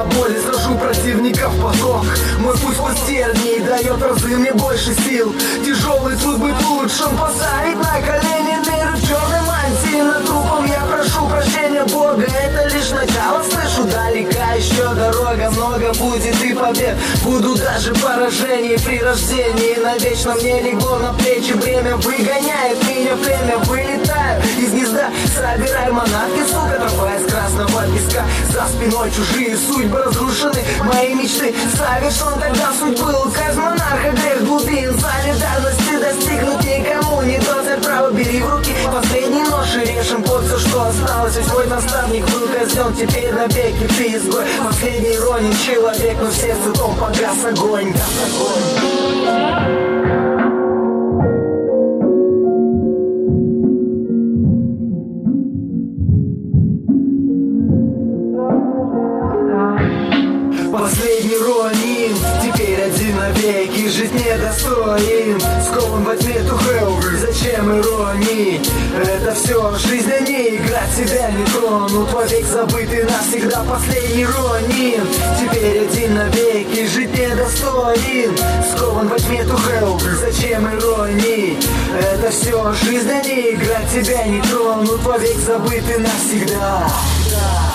боли сажу противников в поток. Мой путь пустельней дает разы мне больше сил. Тяжелый труд быть лучшим, поставить на колени мир в черной мантии. Над трупом я прошу прощения Бога. Это лишь начало, слышу, далека еще дорога. Много будет и побед, будут даже поражения при рождении. Навечно мне легло на плечи бремя, выгоняет меня племя. Вылетаю из гнезда, собираю манатки, сука, тропа из красного песка. За спиной чужие судьбы разрушены, мои мечты совершен тогда суть был. Казнь монарха, грех глубин, солидарности достигнуть никому не дозер. Право бери в руки последний нож и режем под все, что осталось. Ведь мой наставник был казнен, теперь навеки ты изгой. Последний ронин человек, но в сердце том погас огонь. Последний ронин, теперь один навеки, жить недостоин, скован во тьме тухел. Зачем иронии? Это все жизнь, а не играть, себя не тронут. Вовек забытый навсегда последний ронин, теперь один навеки, жить недостоин, скован во тьме тухел. Зачем иронии? Это все жизнь, а не играть, тебя не тронут. Вовек забытый навсегда.